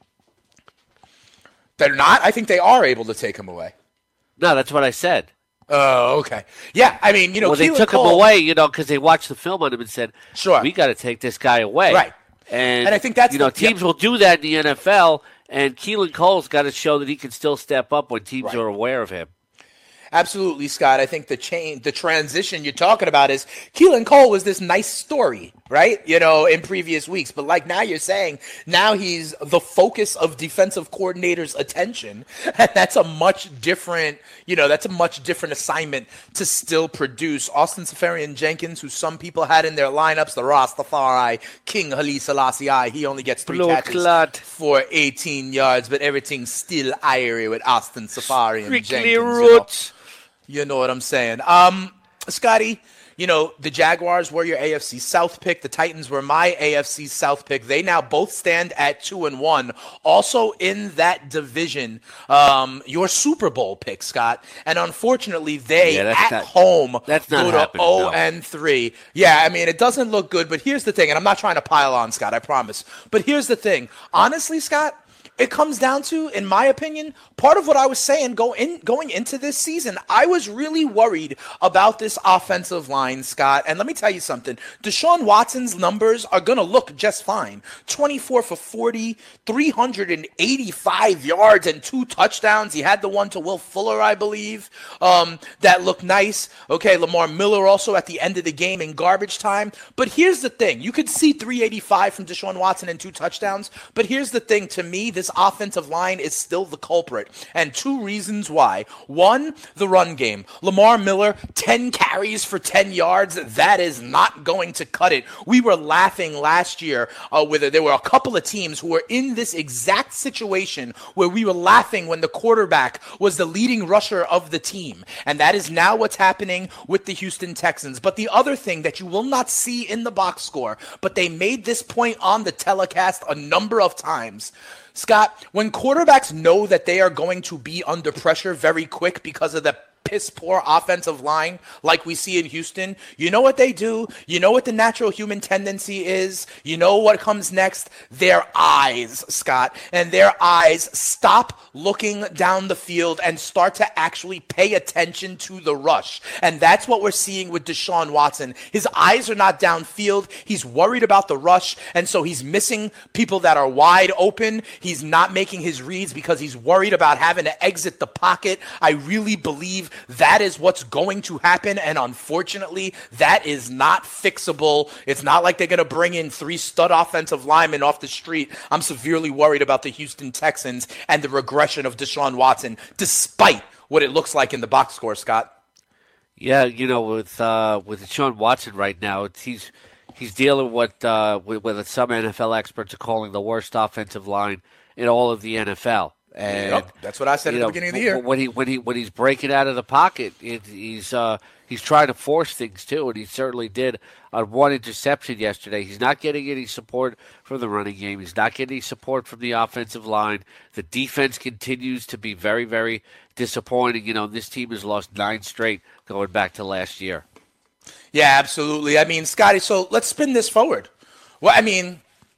They're not? I think they are able to take him away. No, that's what I said. Oh, okay. Yeah, I mean, you know, well, Keelan they took Cole, him away, you know, because they watched the film on him and said, sure, we got to take this guy away. Right. And, and I think that's you know, the, teams yeah. will do that in the N F L, and Keelan Cole's got to show that he can still step up when teams right. are aware of him. Absolutely, Scott. I think the chain, the transition you're talking about is Keelan Cole was this nice story, right? You know, in previous weeks. But like now you're saying, now he's the focus of defensive coordinators' attention. And that's a much different, you know, that's a much different assignment to still produce. Austin Seferian-Jenkins, who some people had in their lineups, the Rastafari, King Haile Selassie, he only gets three Blood catches clot. for eighteen yards, but everything's still airy with Austin Seferian-Jenkins. Strictly roots. You know what I'm saying. Um, Scotty, you know, the Jaguars were your A F C South pick. The Titans were my A F C South pick. They now both stand at two and one. Also in that division, um, your Super Bowl pick, Scott. And unfortunately, they yeah, at not, home that's not go to zero and three. Yeah, I mean, it doesn't look good, but here's the thing, and I'm not trying to pile on, Scott, I promise. But here's the thing. Honestly, Scott, it comes down to, in my opinion, part of what I was saying go in, going into this season. I was really worried about this offensive line, Scott. And let me tell you something. Deshaun Watson's numbers are going to look just fine. twenty-four for forty, three hundred eighty-five yards and two touchdowns. He had the one to Will Fuller, I believe, um, that looked nice. Okay, Lamar Miller also at the end of the game in garbage time. But here's the thing. You could see three eighty-five from Deshaun Watson and two touchdowns. But here's the thing. To me, this offensive line is still the culprit. And two reasons why. One, the run game. Lamar Miller, ten carries for ten yards. That is not going to cut it. We were laughing last year uh, with it. There were a couple of teams who were in this exact situation where we were laughing when the quarterback was the leading rusher of the team. And that is now what's happening with the Houston Texans. But the other thing that you will not see in the box score, but they made this point on the telecast a number of times, Scott, when quarterbacks know that they are going to be under pressure very quick because of the piss poor offensive line like we see in Houston, you know what they do? You know what the natural human tendency is? You know what comes next? Their eyes, Scott. And their eyes stop looking down the field and start to actually pay attention to the rush. And that's what we're seeing with Deshaun Watson. His eyes are not downfield. He's worried about the rush, and so he's missing people that are wide open. He's not making his reads because he's worried about having to exit the pocket. I really believe that is what's going to happen, and unfortunately, that is not fixable. It's not like they're going to bring in three stud offensive linemen off the street. I'm severely worried about the Houston Texans and the regression of Deshaun Watson, despite what it looks like in the box score, Scott. Yeah, you know, with uh, with Deshaun Watson right now, it's, he's he's dealing with, uh, with with some N F L experts are calling the worst offensive line in all of the N F L. And, yep, that's what I said at know, the beginning of the year. When he when he when he's breaking out of the pocket, it, he's uh, he's trying to force things too, and he certainly did on one interception yesterday. He's not getting any support from the running game. He's not getting any support from the offensive line. The defense continues to be very, very disappointing. You know, this team has lost nine straight going back to last year. Yeah, absolutely. I mean, Scotty, so let's spin this forward. Well, I mean,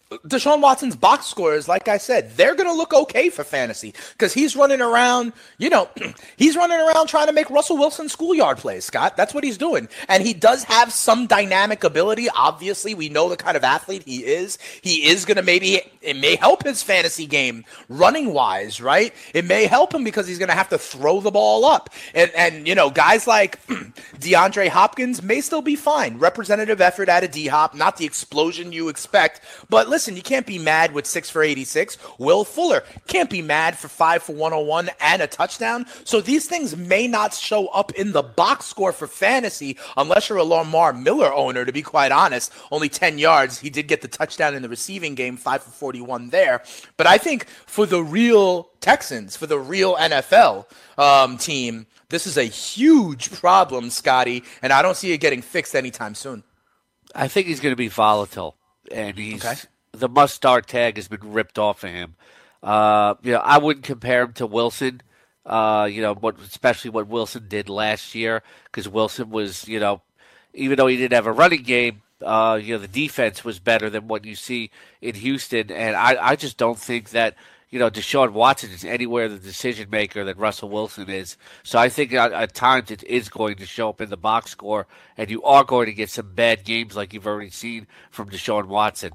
Deshaun Watson's box scores, like I said, they're going to look okay for fantasy because he's running around, you know, he's running around trying to make Russell Wilson schoolyard plays, Scott. That's what he's doing. And he does have some dynamic ability. Obviously, we know the kind of athlete he is. He is going to maybe, it may help his fantasy game running wise, right? It may help him because he's going to have to throw the ball up. And, and you know, guys like DeAndre Hopkins may still be fine. Representative effort out of D-Hop, not the explosion you expect. But listen, Listen, you can't be mad with six for eighty-six. Will Fuller can't be mad for five for one oh one and a touchdown. So these things may not show up in the box score for fantasy unless you're a Lamar Miller owner, to be quite honest. Only ten yards. He did get the touchdown in the receiving game, five for forty-one there. But I think for the real Texans, for the real N F L um, team, this is a huge problem, Scotty, and I don't see it getting fixed anytime soon. I think he's going to be volatile, and he's okay. the must-start tag has been ripped off of him. Uh, you know, I wouldn't compare him to Wilson. Uh, you know, what especially what Wilson did last year, because Wilson was, you know, even though he didn't have a running game, uh, you know, the defense was better than what you see in Houston, and I, I just don't think that, you know, Deshaun Watson is anywhere the decision maker that Russell Wilson is. So I think at, at times it is going to show up in the box score, and you are going to get some bad games like you've already seen from Deshaun Watson.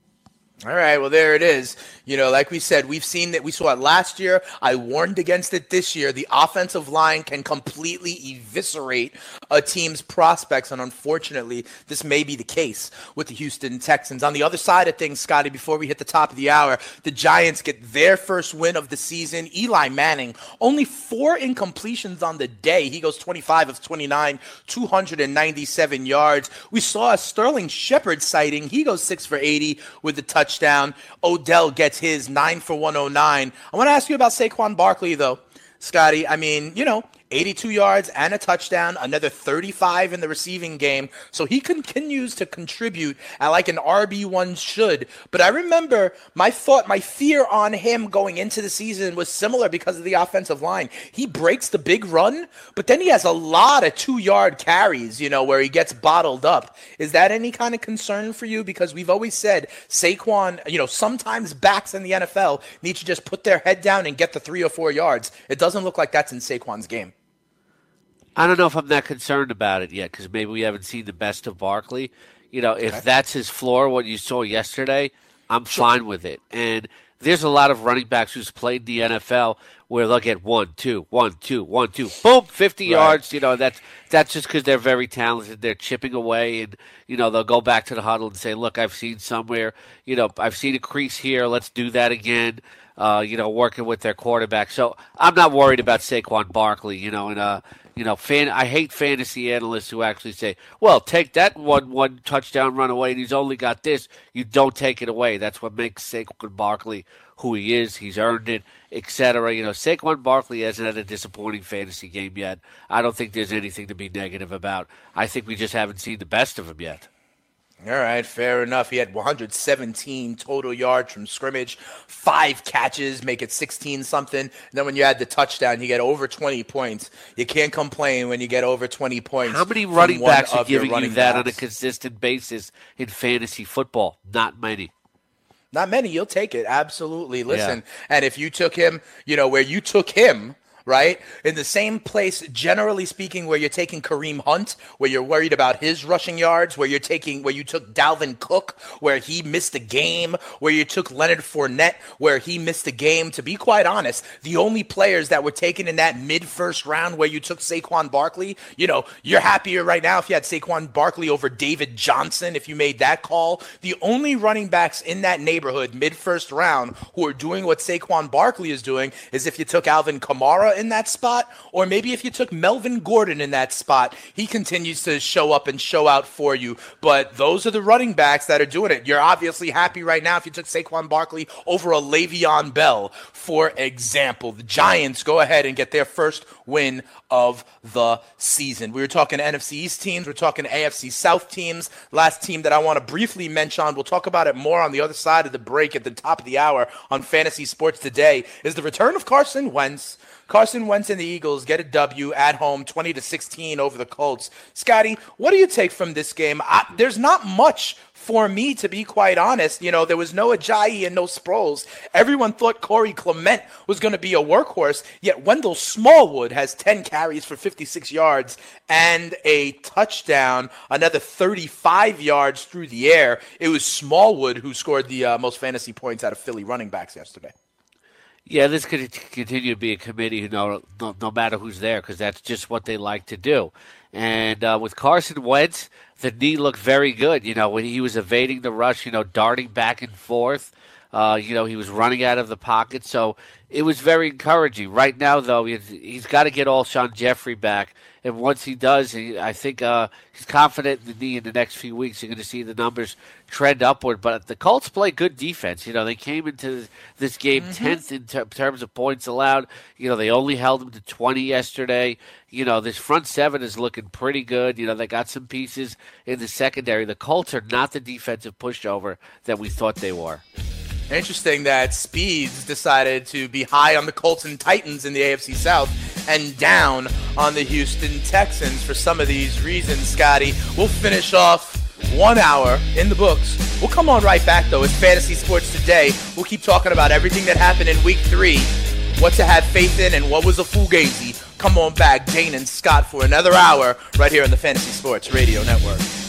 All right, well, there it is. You know, like we said, we've seen that. We saw it last year. I warned against it this year. The offensive line can completely eviscerate a team's prospects, and unfortunately, this may be the case with the Houston Texans. On the other side of things, Scotty, before we hit the top of the hour, the Giants get their first win of the season. Eli Manning, only four incompletions on the day. He goes twenty-five of twenty-nine, two hundred ninety-seven yards. We saw a Sterling Shepard sighting. He goes six for eighty with the touchdown. Touchdown. Odell gets his nine for one oh nine. I want to ask you about Saquon Barkley, though, Scotty. I mean, you know, eighty-two yards and a touchdown, another thirty-five in the receiving game. So he continues to contribute at like an R B one should. But I remember my thought, my fear on him going into the season was similar because of the offensive line. He breaks the big run, but then he has a lot of two-yard carries, you know, where he gets bottled up. Is that any kind of concern for you? Because we've always said Saquon, you know, sometimes backs in the N F L need to just put their head down and get the three or four yards. It doesn't look like that's in Saquon's game. I don't know if I'm that concerned about it yet because maybe we haven't seen the best of Barkley. You know, if okay. that's his floor, what you saw yesterday, I'm sure. fine with it. And there's a lot of running backs who's played the N F L where they'll get one, two, one, two, one, two, boom, fifty right. yards. You know, that's that's just because they're very talented. They're chipping away, and you know they'll go back to the huddle and say, "Look, I've seen somewhere. You know, I've seen a crease here. Let's do that again." Uh, you know, working with their quarterback. So I'm not worried about Saquon Barkley. You know, and uh. You know, fan. I hate fantasy analysts who actually say, well, take that one one touchdown run away, and he's only got this. You don't take it away. That's what makes Saquon Barkley who he is. He's earned it, et cetera. You know, Saquon Barkley hasn't had a disappointing fantasy game yet. I don't think there's anything to be negative about. I think we just haven't seen the best of him yet. All right, fair enough. He had one hundred seventeen total yards from scrimmage, five catches, make it sixteen-something. And then when you add the touchdown, you get over twenty points. You can't complain when you get over twenty points. How many running backs are giving you that backs. on a consistent basis in fantasy football? Not many. Not many. You'll take it. Absolutely. Listen, yeah. And if you took him, you know, where you took him, right? In the same place, generally speaking, where you're taking Kareem Hunt, where you're worried about his rushing yards, where you're taking, where you took Dalvin Cook, where he missed a game, where you took Leonard Fournette, where he missed a game. To be quite honest, the only players that were taken in that mid-first round where you took Saquon Barkley, you know, you're happier right now if you had Saquon Barkley over David Johnson, if you made that call. The only running backs in that neighborhood mid-first round who are doing what Saquon Barkley is doing is if you took Alvin Kamara in that spot, or maybe if you took Melvin Gordon in that spot. He continues to show up and show out for you, but those are the running backs that are doing it. You're obviously happy right now if you took Saquon Barkley over a Le'Veon Bell, for example. The Giants go ahead and get their first win of the season. We were talking N F C East teams, we're talking A F C South teams. Last team that I want to briefly mention, we'll talk about it more on the other side of the break at the top of the hour on Fantasy Sports Today, is the return of Carson Wentz. Carson Wentz and the Eagles get a W at home, twenty to sixteen over the Colts. Scotty, what do you take from this game? I, there's not much for me, to be quite honest. You know, there was no Ajayi and no Sproles. Everyone thought Corey Clement was going to be a workhorse, yet Wendell Smallwood has ten carries for fifty-six yards and a touchdown, another thirty-five yards through the air. It was Smallwood who scored the uh, most fantasy points out of Philly running backs yesterday. Yeah, this could continue to be a committee, you know, no, no matter who's there, because that's just what they like to do. And uh, with Carson Wentz, the knee looked very good. You know, when he was evading the rush, you know, darting back and forth. Uh, you know, he was running out of the pocket. So it was very encouraging. Right now, though, he's, he's got to get Alshon Jeffrey back. And once he does, he, I think uh, he's confident in the knee in the next few weeks. You're going to see the numbers trend upward. But the Colts play good defense. You know, they came into this game mm-hmm. tenth in ter- terms of points allowed. You know, they only held them to twenty yesterday. You know, this front seven is looking pretty good. You know, they got some pieces in the secondary. The Colts are not the defensive pushover that we thought they were. Interesting that Speeds decided to be high on the Colts and Titans in the A F C South and down on the Houston Texans for some of these reasons, Scotty. We'll finish off one hour in the books. We'll come on right back, though. It's Fantasy Sports Today. We'll keep talking about everything that happened in Week three, what to have faith in, and what was a fugazi. Come on back, Dane and Scott, for another hour right here on the Fantasy Sports Radio Network.